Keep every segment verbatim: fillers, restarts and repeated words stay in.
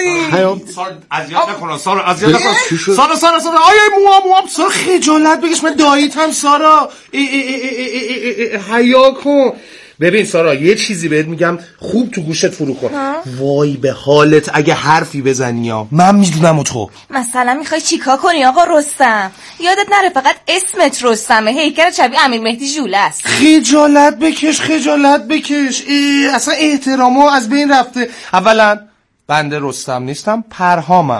ببین سارا اذیت نکن سارا اذیت نکن سارا سارا سارا آیا موام موام سارا خجالت بکش من داییتم سارا حیا کن. ببین سارا یه چیزی بهت میگم خوب تو گوشت فرو کن. وای به حالت اگه حرفی بزنی ها من میدونم و تو مثلا میخوای چیکار کنی آقا رستم؟ یادت نره فقط اسمت رستمه، هیکل شبیه امیر مهدی ژوله است. خجالت بکش خجالت بکش اصلا احترامو از بین رفته. اولا بنده رستم نیستم پرهامم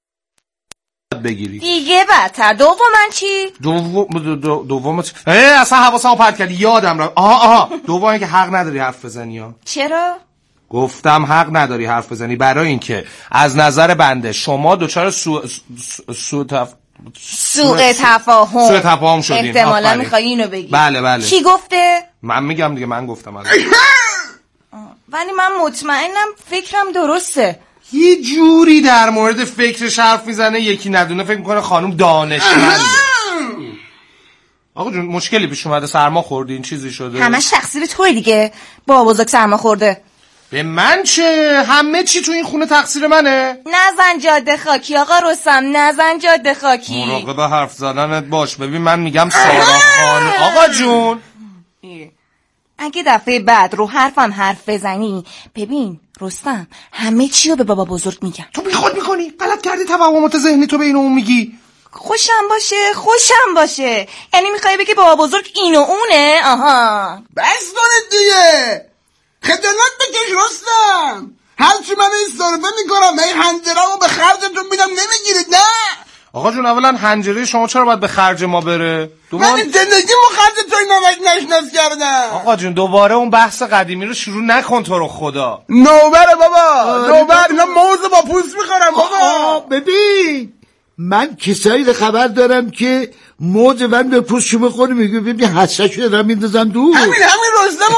بگیری دیگه بدتر. دومن چی؟ دوم دو دوم چی؟ اصلا حواسمو پرت کردی یادم رفت. آها آها دومی که حق نداری حرف بزنی ها. چرا؟ گفتم حق نداری حرف بزنی برای اینکه از نظر بنده شما دوچار سو سو تف... سوء تفاهم سوء تفاهم شدین. احتمالاً میخوای اینو بگی. بله بله. کی گفته؟ من میگم دیگه من گفتم. ولی من مطمئنم فکرم درسته. یه جوری در مورد فکرش حرف میزنه یکی ندونه فکر میکنه خانم دانشمنده. آقا جون مشکلی پیش اومده سرما خوردین چیزی شده؟ همش تقصیر توی دیگه. با بزرگ سرما خورده. به من چه؟ همه چی تو این خونه تقصیر منه؟ نزن جاده خاکی آقا رستم نزن جاده خاکی. مراقب حرف زدنت باش. ببین من میگم سارا خانم. آقا جون اگه دفعه بعد رو حرفم حرف بزنی ببین رستم همه چی رو به بابا بزرگ میگم. تو بی خود میکنی؟ غلط کردی توهمات ذهنی تو به این اون میگی. خوشم باشه خوشم باشه. یعنی میخوای بگی بابا بزرگ این و اونه؟ آها بس کنید دیگه. خجالت بکش رستم. هرچی من این صرفه میکنم من هنجرمو به خرجتون میدم نمیگیرید نه؟ آقا جون اولا هنجره شما چرا باید به خرج ما بره؟ دوباره من زندگی مخرج توی نمک نشناس کردم. آقا جون دوباره اون بحث قدیمی رو شروع نکن تو رو خدا. نوبره بابا نوبر. اینا موز با پوست میخورم بابا. ببین من کسایی رو خبر دارم که موز من به پوست شو بخوری میگه ببین حسشو دارم میندازم دور. همین همین رستم.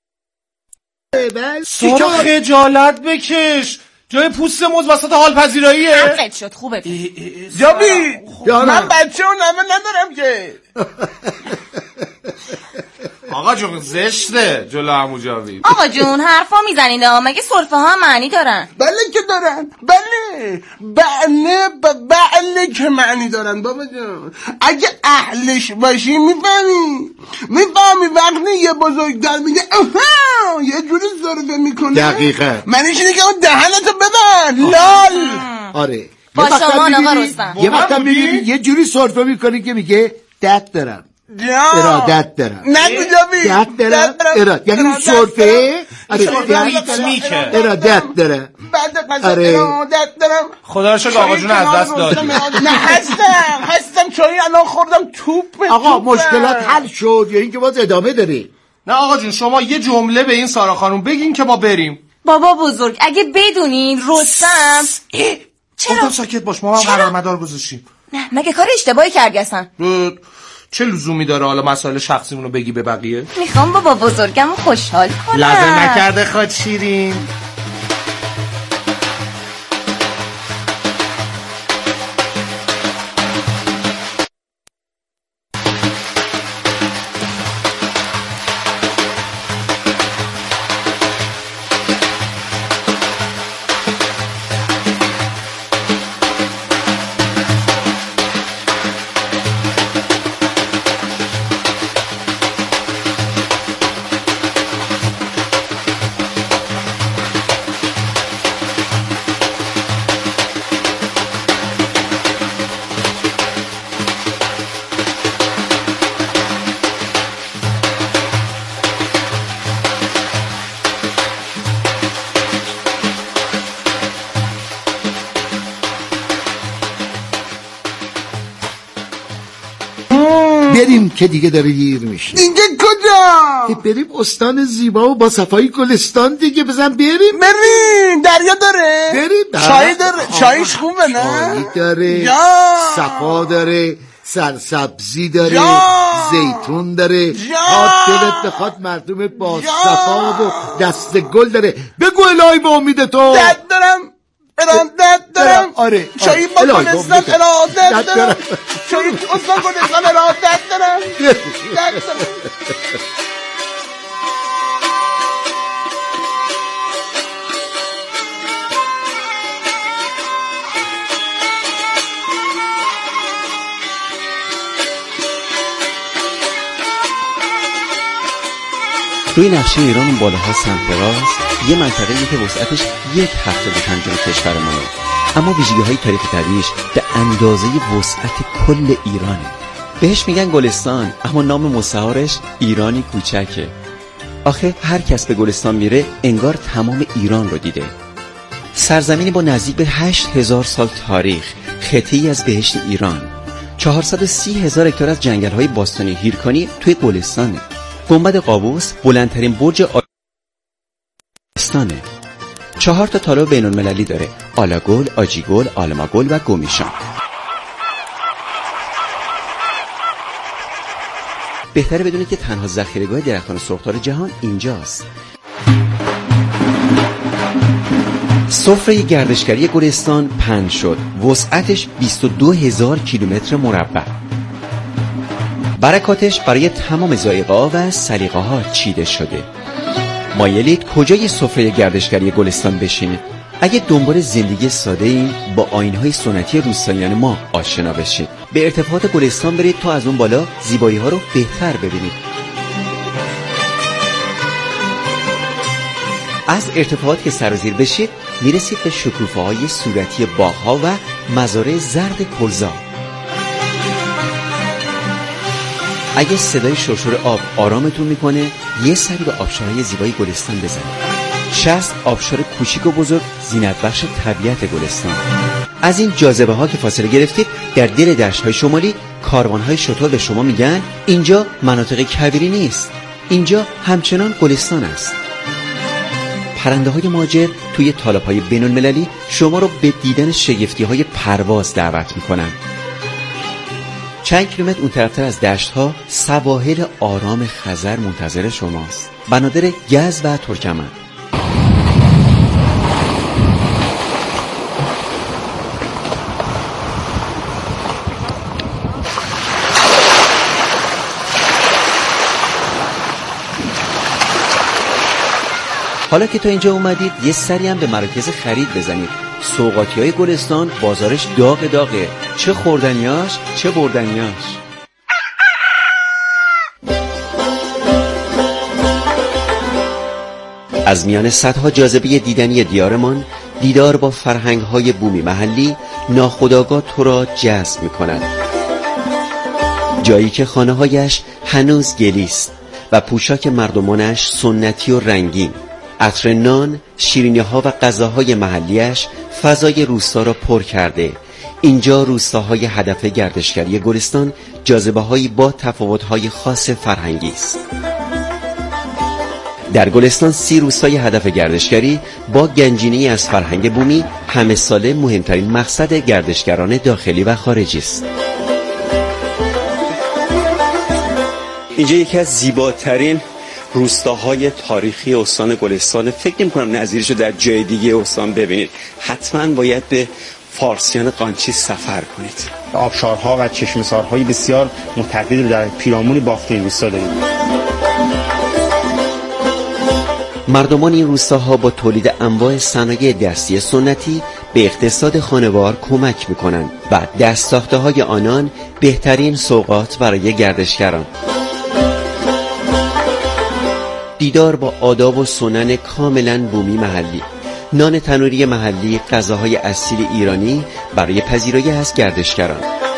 سارا خجالت بکش. جای پوست موز وسط حال پذیراییه. حقت شد خوبه. جابی من بچه و نمه ندارم که. آقا جون زشته جلو عمو جاوید. آقا جون حرفا میزنید مگه سرفه ها معنی دارن؟ بله که دارن. بله بله بله که معنی دارن بابا جون. اگه اهلش باشی میفهمی میفهمی وقتی یه بزرگتر میگه اها یه جوری ضربه میکنه. دقیقاً معنیش اینه که اون دهنتو ببند لال. آره با شما آقا رستم یه وقتا میبینی یه جوری سرفه میکنی که میگه دت دارم ارادت دارم. نگو جابی دت دارم ارادت یعنی اون سرفه ارادت دارم. آره ارادت دارم. خدا رو شکر آقا جون از دست دادی. نه هستم هستم چایی الان خوردم توپ. آقا مشکلات حل شد یا اینکه باز ادامه داری؟ نه آقا جون شما یه جمله به این سارا خانم بگین که ما بریم. بابا بزرگ اگه بدونین رستم چرا؟ ساکت باش ما هم قرار مدار گذاشتیم. نه مگه کار اشتباهی کردی اصلا؟ چه لزومی داره حالا مسائل شخصیمونو بگی به بقیه؟ میخوام بابا بزرگمو خوشحال کنم. لازم نکرده خود شیرین. بریم که دیگه داره گیر میشه. دیگه کجا؟ بریم استان زیبا و با صفای گلستان دیگه. بزن بریم بریم. دریا داره؟ بریم. چای داره؟ چایش خوبه نه؟ چای داره صفا داره سرسبزی داره زیتون داره آب دلت بخواد مردم با صفا و دست گل داره. بگو الهی به امید تو. دد دارم ارادت دارم. آره چایی با گلستان ارادت دارم. چایی استان گلستان ارادت دارم. دد دارم. روی نقشه ایران اون بالاها سمت راست یه منطقه‌ای که وسعتش یک هفته به پنجم کشور ماه، اما ویژگی‌های تاریخ طبیعیش به اندازه وسعت کل ایرانه. بهش میگن گلستان، اما نام مستعارش ایرانی کوچکه. آخه هر کس به گلستان میره انگار تمام ایران رو دیده. سرزمینی با نزدیک به هشت هزار سال تاریخ، خطه‌ای از بهشت ایران. چهارصد و سی هزار هکتار از جنگل‌های باستانی هیرکانی توی گلستانه. گنبد قابوس بلندترین برج آلستانه. چهار تا تالاب بین‌المللی داره: آلاگل، آجیگل، آلماگل و گمیشان. بهتره بدونید که تنها ذخیره‌گاه درختان سرخدار جهان اینجاست. سفره گردشگری گلستان پهن شد. وسعتش بیست و دو هزار کیلومتر مربع. برکاتش برای تمام ذائقه‌ها و سلیقه‌ها چیده شده. مایلید کجای سفره گردشگری گلستان بشینید؟ اگه دنبال زندگی ساده اید، با آیین‌های سنتی روستاییان ما آشنا بشید. به ارتفاعات گلستان برید تا از اون بالا زیبایی‌ها رو بهتر ببینید. از ارتفاعات که سرازیر بشید میرسید به شکوفه‌های صورتی باغ‌ها و مزارع زرد کلزا. اگه صدای شرشر آب آرامتون میکنه، یه سری به آبشارهای زیبای گلستان بزنید. شصت آبشار کوچیک و بزرگ زینت بخش طبیعت گلستان. از این جاذبه ها که فاصله گرفتید در دل دشت های شمالی، کاروان های شتر به شما میگن اینجا مناطق کویری نیست، اینجا همچنان گلستان است. پرنده های مهاجر توی طالاب های بین المللی شما رو به دیدن شگفتی های پرواز دعوت میکنن. چند کیلومتر اون طرفتر از دشت ها سواحل آرام خزر منتظر شماست. بنادر گز و ترکمن. حالا که تا اینجا اومدید یه سری هم به مراکز خرید بزنید. سوغاتی های گلستان بازارش داغ داغه، چه خوردنیاش چه بردنیاش. از میان صدها جاذبه دیدنی دیارمان، دیدار با فرهنگ های بومی محلی ناخودآگاه تو را جذب می کند. جایی که خانه هایش هنوز گلیست و پوشاک مردمانش سنتی و رنگین. عطر نان، شیرینی ها و غذاهای محلیش فضای روستا را پر کرده. اینجا روستاهای هدف گردشگری گلستان جاذبه هایی با تفاوت های خاص فرهنگی است. در گلستان سی روستای هدف گردشگری با گنجینه‌ای از فرهنگ بومی همه ساله مهمترین مقصد گردشگران داخلی و خارجی است. اینجا یکی از زیباترین روستاهای تاریخی استان گلستان. فکر نمی‌کنم نظیرش رو در جای دیگه استان ببینید. حتما باید به فارسیان قانچی سفر کنید. آبشارها و چشمه‌سارهای بسیار متعددی رو در پیرامون بافت این روستا داریم. مردمان این روستاها با تولید انواع صنایع دستی سنتی به اقتصاد خانوار کمک می‌کنند و دست‌ساخته‌های آنان بهترین سوغات برای گردشگران. دیدار با آداب و سنن کاملا بومی محلی، نان تنوری محلی، غذاهای اصیل ایرانی برای پذیرایی از گردشگران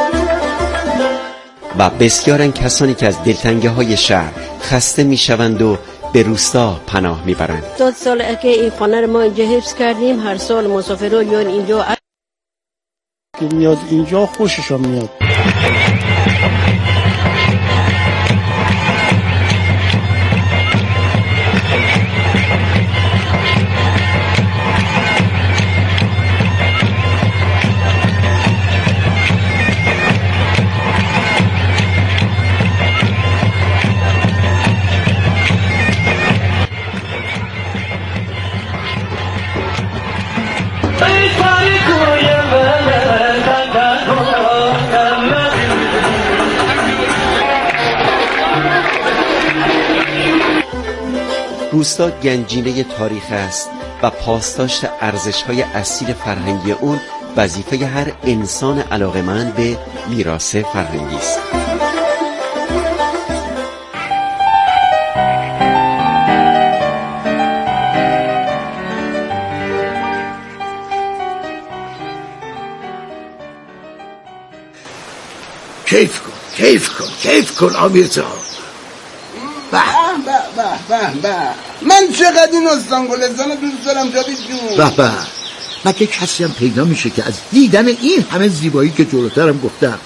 و بسیارن کسانی که از دلتنگی های شهر خسته میشوند و به روستا پناه میبرند. دو سال که این خانه رو ما اینجا حفظ کردیم، هر سال مسافرها میان اینجا. که میاد اینجا خوششون میاد. روستا گنجینه تاریخ است و پاسداشت ارزش‌های اصیل فرهنگی اون وظیفه هر انسان علاقه‌مند به میراث فرهنگی است. کیف کن کیف کن کیف کن آمیر جان. به به به به به من چقدر این استان گلستان رو دوست دارم جاوید جون. به به مگه کسی هم پیدا میشه که از دیدن این همه زیبایی که جلوترم گفتم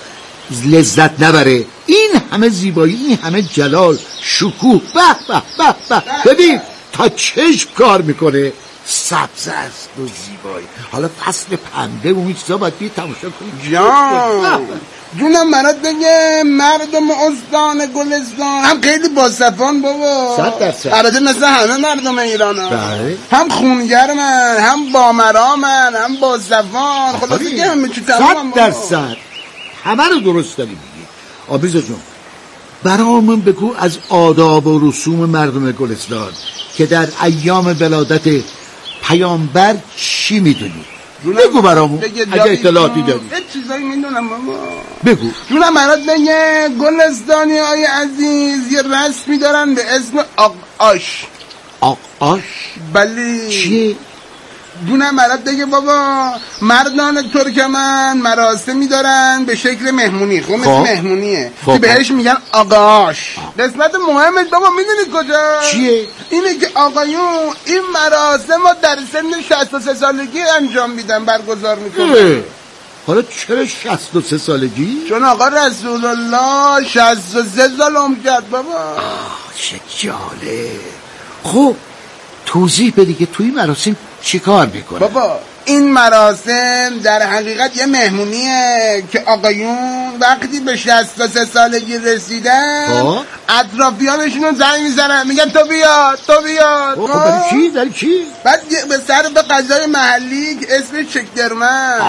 لذت نبره؟ این همه زیبایی، این همه جلال، شکوه، به به به به. ببین تا چشم کار میکنه، سبز است و زیبایی. حالا فصل پنبه و این چیزا باید بید تماشا کنید. جان جونم برات بگه مردم استان گلستان هم خیلی باصفان بابا، صد درصد البته مثل همه مردم ایران ها. بله. هم خونگرمن، هم بامرامن، هم باصفان. خلاصه که همه چی تمام. صد درصد همه رو درست داری میگی. آبیزا جون برامون بگو از آداب و رسوم مردم گلستان که در ایام ولادت پیامبر چی میدونی؟ بگو برامون اگه اطلاعاتی داری. یه چیزایی میدونم بابا. بگو. جونم برات بگه گلستانی های عزیز یه رسمی دارن به اسم آقاش. آقاش؟ بله. چیه؟ جونم برات بگه بابا مردان ترکمن مراسمی دارن به شکل مهمونی. خب مثل مهمونیه که بهش میگن آقاش. قسمت مهمش بابا میدونی کجا؟ چیه؟ اینه که آقایون این مراسم رو در سن شصت و سه سالگی انجام میدن، برگزار میکنن. حالا چرا شصت و سه سالگی؟ چون آقا رسول الله شصت و سه سال عمر کرد بابا. چه جالب. خب توضیح بده که توی مراسم چی کار میکنه؟ بابا این مراسم در حقیقت یه مهمونیه که آقایون وقتی به شصت و سه سالگی رسیدن اطرافیانشون رو زنگ میزنن میگن تو بیاد تو بیاد. خب برای چی؟ برای چی؟ بعد به سر به غذای محلی که اسم چکدرمن.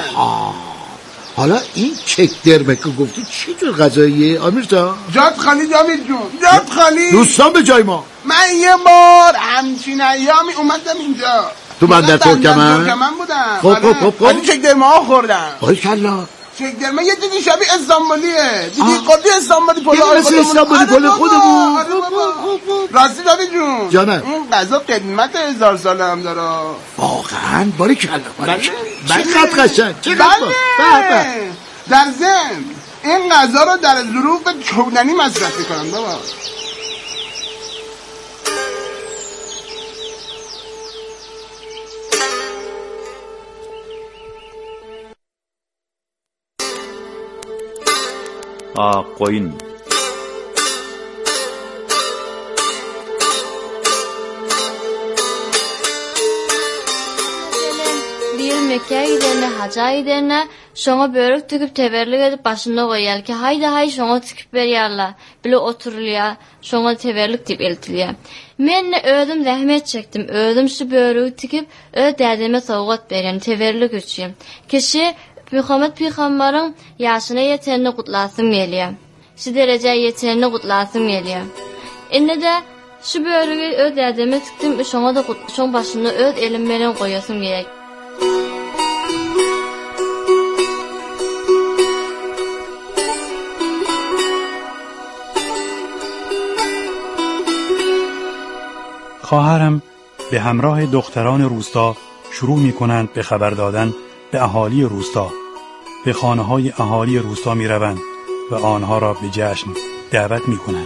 حالا این چکدرمن که گفتی چی جور غذاییه آمیر جان؟ جات خالی جاوید جون، جات خالی. دوستان به جای ما. من یه بار همچین ایامی اومدم اینجا تو بندر ترکمن؟ ترکمن بودم. خب خب خب خب ولی چکدرمن ها خوردم. آی کلا چکدرمن یه دیدی شبیه استانبولیه. دیدی قدی استانبولی پلو دیدی مثل استانبولی پلو خودمون. راستی داوید جون جانم این غذا قدمت هزار ساله هم داره واقعا. باری کلا باری بله چقدر قشنگ چقدر بله. در ضمن این غذا رو در ظروف چوبدنی مصرف میکنن بابا. Aa koyun. Bir Mekke'ye giderine, hacca giderine şona börük tüküp teberlik edip başında koyar ki haydi hay şona tüküp veriyarlar. Bile oturuluyor, şona teberlik deyip eltiliyor. Men ne ödüm zahmet çektim, ödüm şu börüğü tüküp öd derdime soğuk veren teberlik üçüm. Kişi Muhammed Peygamber'in yaşına yeterini kutlasın geliyor. Şu derece yeterini kutlasın geliyor. Enne de şu börüğü öd derdime tüktüm, şona da şon başında öd elimlerini koyasım gerek. خواهرم به همراه دختران روستا شروع می کنند به خبر دادن به اهالی روستا. به خانه های اهالی روستا می روند و آنها را به جشن دعوت می کنند.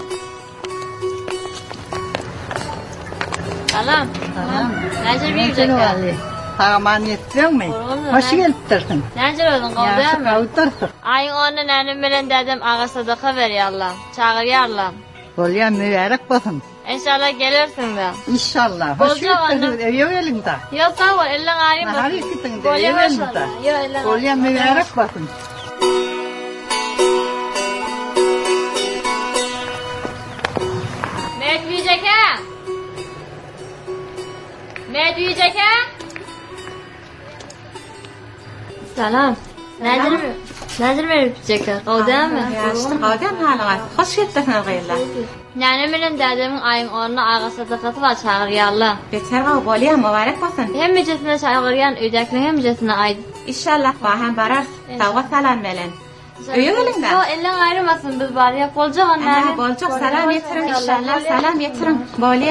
سلام. Necir bir yüzekler? Sağmaniyetler mi? Hoş geldin. Necir oldun qavda mı? Ayın onu nənim bilen dedim ağa sadaka veriyarlar. Çağırıyarlar. Bolya mübarek olsun. İnşallah gelirsin de. İnşallah. Hoş geldin. Ev elinde. Yok sağ ol. Elin ağrıyım basın. Nahari gittin de ev elinde. Yok elin ağrıyım. Bolya mübarek olsun. Mert büyüyecek ha? Mert büyüyecek ha? Selam. Necir Necir büyüyecek? Qavda mı? Qavda mı halıqat? Hoş geldin ağaylar. Nənem ilə dədimin ayın onuna ağa sadaqatı var çağırıyarlar. Betər və Bolya mübarək olsun. Həmicəsinə çağırıyan öydəkinin həmicəsinə aid. İnşallah bahan barar. Tavğa salam melin. Öyle elinde. Yo elin ayrılmasın biz var ya bolcaq onları. Ana bolcaq salam yetirin inşallah. Salam yetirin. Bolya.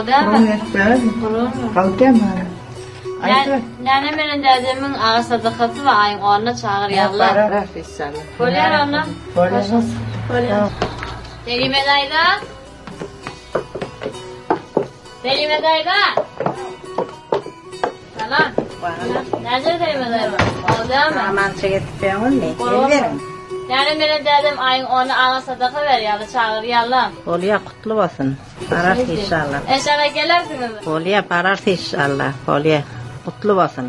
Nenemin dedemin ağa sadakası ve ayın onunla çağırıyorlar. Kolyer annem. Delime dayda. Delime dayda. Salam. Nerede delime dayda? Oldu mu? Aman çekettiğim ne? Gelirim. Nenemin dedem ayın onu ağa sadaka veriyorlar, çağırıyorlar. Kolye kutlu olsun. Parar inşallah. İnşallah gelirsiniz. Kolye parar inşallah. Kolye kutlu olsun.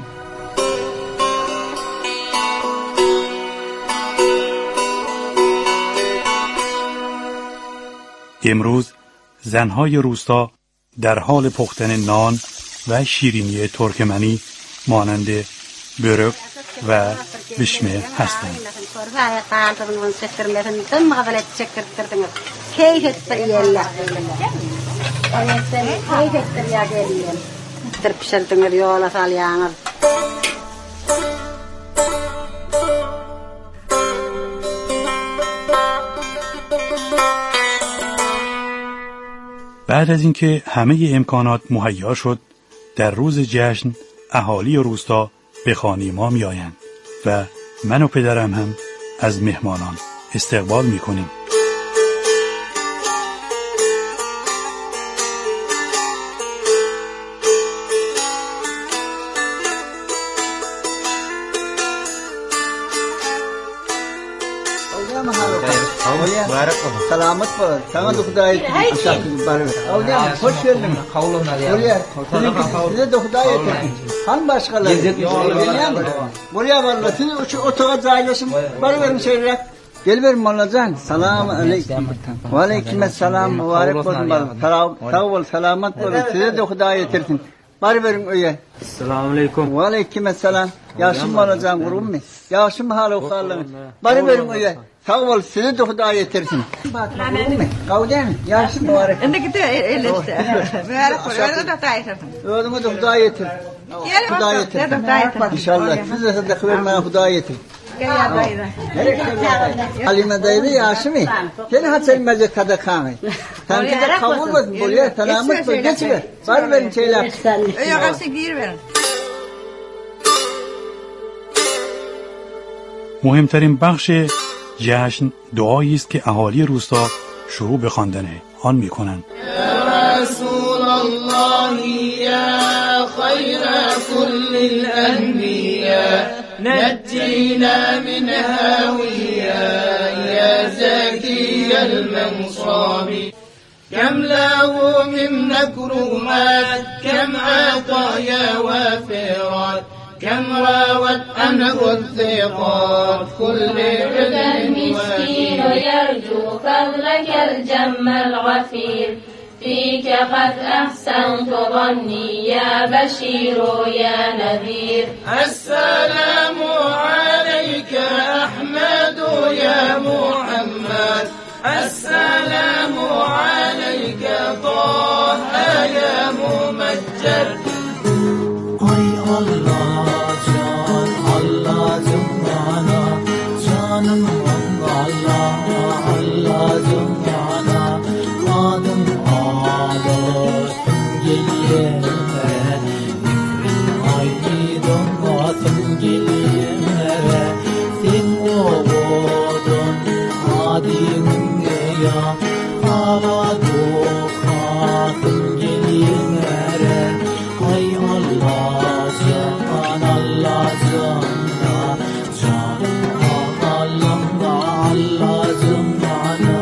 امروز زنهای روستا در حال پختن نان و شیرینی ترکمنی مانند برک و بشمه هستند. بعد از اینکه همه امکانات مهیا شد، در روز جشن اهالی روستا به خانه ما می آیند و من و پدرم هم از مهمانان استقبال می کنیم. سلامت پر سلامت خدای اشاق باره اودم خوش geldin kavluna ya size de Hudaya han başkaları buraya varlar siz otoga caylaşın bari verin şeyler gel verin malacan selam aleyküm ve aleyküm selam mübarek olsun bana sağ ol selamet olun size de Hudaya yetirsin bari verin öye selamun aleyküm ve aleyküm selam yaşım malacan kurum mu yaşım halı okalım bari verin öye sağ ol sizi de Hudaya yetirsin. Kavden yaşım mübarek. Ende gidiyor eliste. Mübarek ol. Öyle de dayırsın. Öyle de Hudaya yetir. Hudaya yetir. İnşallah siz de sadaka vermeye Hudaya yetir. Halime dayıda yaşım mı? Seni haçelim mece tadakamı. Tanki de kabul olsun. Buraya selamet ol. Geç ver. Var verin şeyler. Yok gir verin. مهمترین بخش جشن دعایی است که اهالی روستا شروع به خواندن آن می‌کنند. یا رسول الله یا خیر كل الانبیاء نجینا من هاویه یا زکی المنصاب كم له من مكرمات كم عطايا وفرات كم راوت عنه الثقات كل المسكين يرجو فضلك الجم الغفير فيك قد أحسنت ظني يا بشير يا نذير السلام عليك أحمد يا محمد السلام عليك طه يا ممجد Ay Allah can Allah cümlana canım Allah Allah cümlana adım ağlar geliyor aydın vatım geliyor sen oğudun adın ya hava dokatım geliyor ay Allah can Allah canna canım Allah'ımda Allah cümlana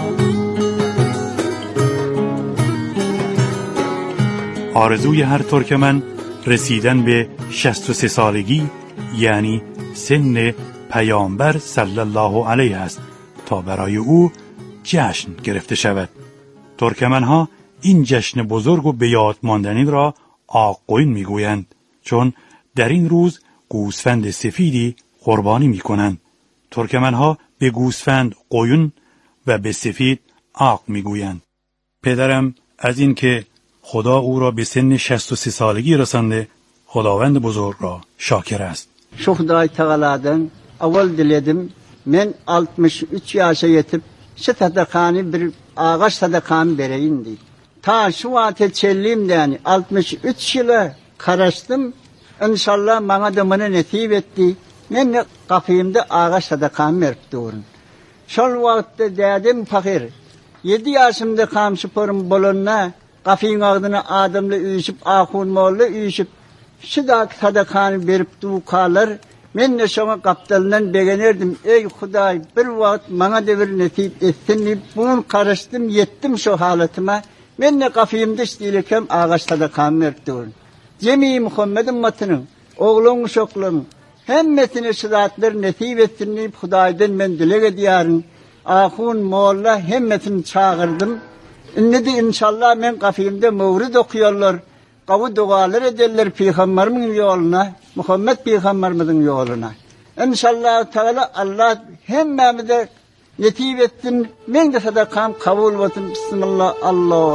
آرزوی هر ترکمن رسیدن به شصت و سه سالگی یعنی سن پیامبر صلی الله علیه است تا برای او جشن گرفته شود. ترکمنها این جشن بزرگ و به یاد ماندنی را آقوین میگویند چون در این روز گوسفند سفیدی قربانی میکنند. ترکمنها به گوسفند قویون و به سفید آق میگویند. پدرم از این که خدا او را به سن شصت و سه سالگی رسانده خداوند بزرگ را شاکر است. Şu Huday Teala'dan evvel diledim. Ben altmış üç yaşa yetip şu sadakanı bir ağaç sadakanı vereyim diye. ta şu vaate çellim de yani altmış üç yıla karıştım. İnşallah bana da bana nasip etti. Ben de kafamda ağaç sadakam verip durun. Şol vakitte dedim fakir. Yedi yaşımda kamşı porum bolonna kafin ağdına adamla üyüşüp ahun moğlu üyüşüp şu da sadakanı verip dukalar. Ben de şuna kaptalından beğenirdim. Ey Huday bir vakit bana da bir nasip etsin deyip bunu karıştım yettim şu halatıma. Ben de kafimde isteyirken ağaç sadakam verip durun. Cemi Muhammed'in matının, oğlun şoklun, hemmesine şiratlar nasip etsin deyip Huday'dan ben dilek ediyorum. Ahun Moğla hemmesini çağırdım. İnne de inşallah ben kafimde mevrid okuyorlar. Kavu dualar ederler Peygamberimizin yoluna, Muhammed Peygamberimizin yoluna. İnşallah Teala Allah hemmemize nasip etsin. Ben de sadakam kabul olsun. Bismillah Allah.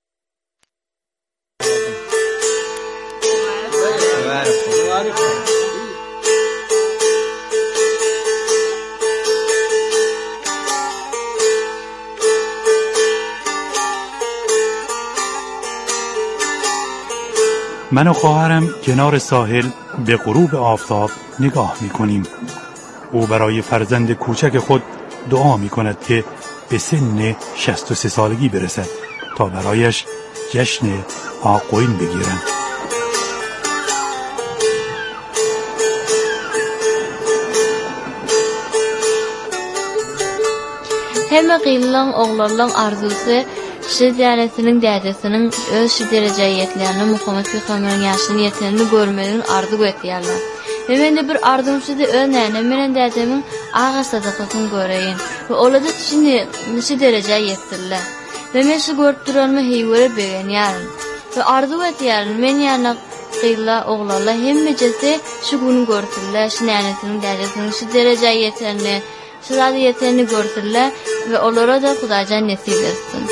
من و خواهرم کنار ساحل به غروب آفتاب نگاه میکنیم. او برای فرزند کوچک خود دعا میکند که به سن شصت و سه سالگی برسد تا برایش جشن آقوین بگیرند. Hem qıyılan oğlanların arzusu Şi diyanetinin dədəsinin öz şi derecəyətlərini Muhammed Peyğəmbərin yaşını yetenini görmədiyini arzu etdiyərlər. Ve ben de bir arzum şidə öz nəyənəm, mənim dədəmin ağa sadaqasını görəyin. Ve olada şimdi şi derecəyə yetdirlər. Ve mən şi görüp duranımı heyvərə beğeniyərim. Ve arzu etdiyərim, mən yana qıyıla oğlanlar hemməcəsi şi günü gördürlər, şi nəyənəsinin dədəsinin şi derecəyətlərini, şi zadiyetlərini gördürlər ve onlara da Xudaycan nasip etsin.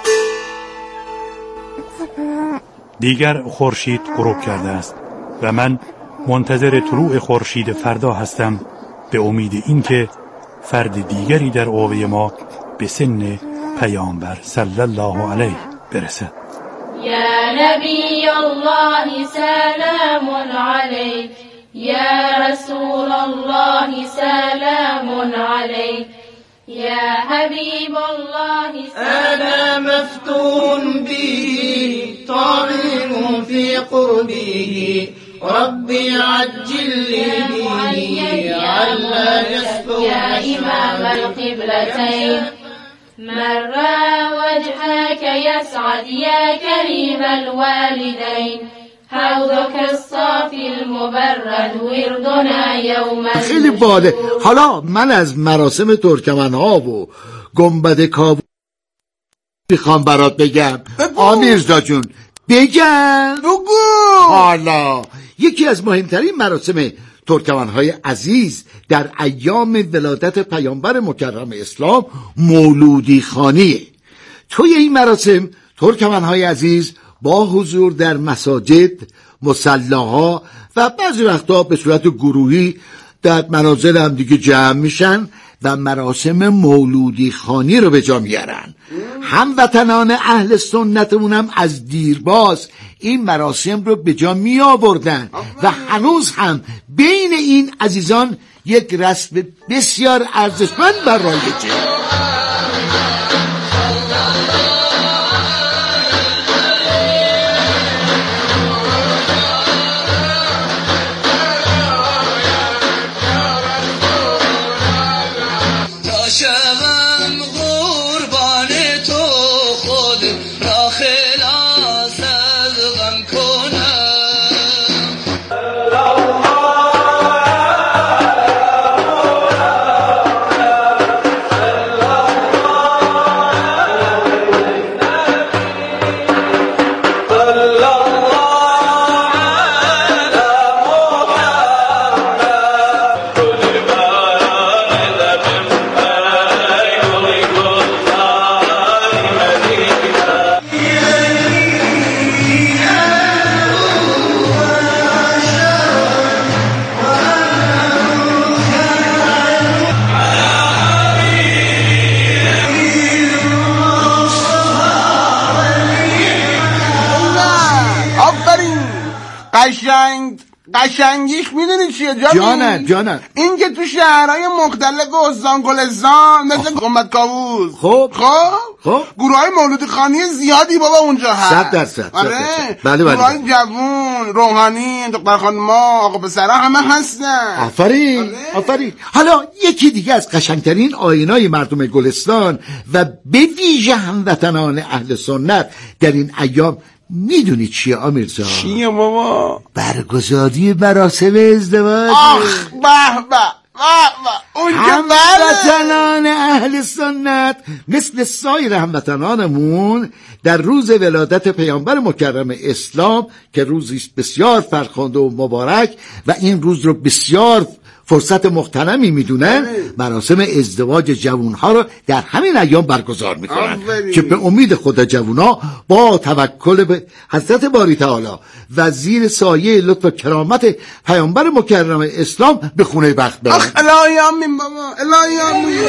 دیگر خورشید غروب کرده است و من منتظر طلوع خورشید فردا هستم به امید اینکه فرد دیگری در اوه ما به سن پیامبر صلی الله علیه برسد. یا نبی الله سلام علیک، یا رسول الله سلام علیک، يا حبيب الله أنا مفتون به طامع في قربه ربي عجل لي به على يسبق يا إمام القبلتين مر وجهك يسعد يا كريم الوالدين حوضك الصافي المبرد وردنا يوم خیلی باله. حالا من از مراسم ترکمن‌ها و گنبد کابل میخوام برات بگم. آمیرزا جون بگم بگو. حالا یکی از مهمترین مراسم ترکمن‌های عزیز در ایام ولادت پیامبر مکرم اسلام مولودی خانیه. توی این مراسم ترکمن‌های عزیز با حضور در مساجد، مصلاها و بعضی وقتا به صورت گروهی در منازل هم دیگه جمع میشن و مراسم مولودی خانی رو به جا میارن. هموطنان اهل سنتمون هم از دیرباز این مراسم رو به جا می آوردن و هنوز هم بین این عزیزان یک رسم بسیار ارزشمند و رایجه. قشنگ قشنگیش میدونی چیه جامی؟ جانم جانم این که تو شهرهای مختلف استان گلستان مثل گنبد کاووس خب خب خب گروه های مولودی خانی زیادی بابا اونجا هست. صد درصد آره بله بله گروه های جوون روحانی دختر خانما آقا پسرا همه هستن. آفرین آفرین. حالا یکی دیگه از قشنگترین آیینای مردم گلستان و به ویژه هموطنان اهل سنت در این ایام میدونی چیه آمیرزا؟ چیه بابا؟ برگزاری مراسم ازدواج. آخ به به هموطنان اهل سنت مثل سایر هموطنانمون در روز ولادت پیامبر مکرم اسلام که روزی بسیار فرخنده و مبارک و این روز رو بسیار فرصت مختنمی میدونن، مراسم ازدواج جوانها رو در همین ایام برگزار میکنن که به امید خدا جوانها با توکل به حضرت باری تعالی و زیر سایه لطف و کرامت پیامبر مکرم اسلام به خونه بخت برن. اخ الهی آمین بابا الهی آمین.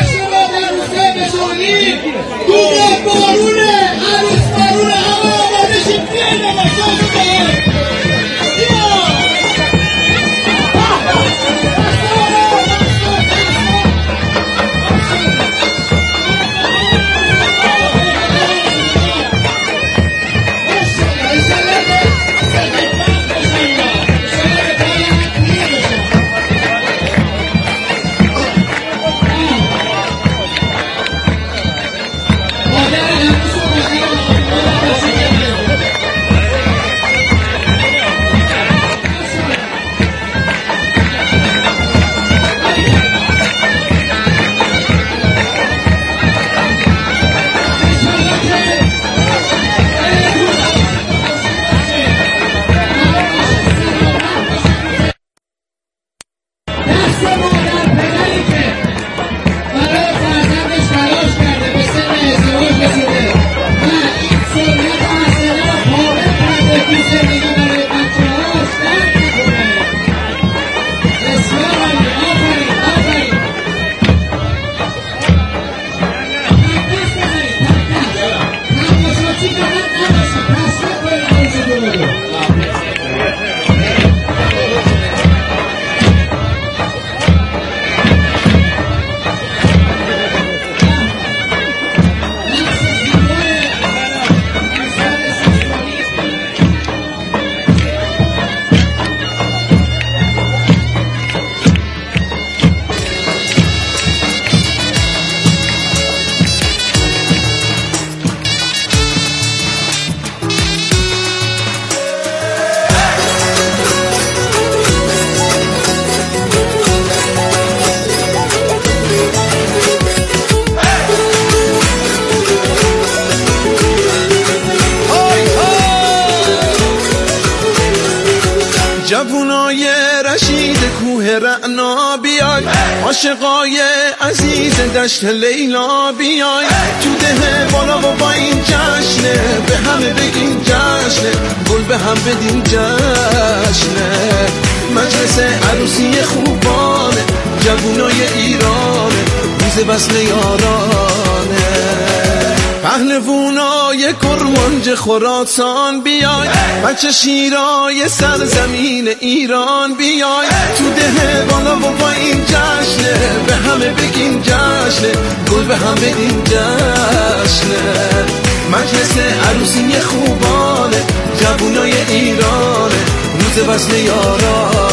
جوونای رشید کوه رعنا بیای، عاشقای عزیز دشت لیلا بیای، تو ده بالا و با این جشنه به همه بگین جشنه، گل به هم بدین جشنه، مجلس عروسی خوبانه، جوونای ایرانه، روز وصل یارانه، پهلوونای کرمانج خراسان بیای، بچه شیرای سرزمین ایران بیای، تو ده بالا و با این جشنه به همه بگین جشنه، گل به هم بدین جشنه، مجلس عروسی خوبانه، جوونای ایرانه، روز وصل یارانه.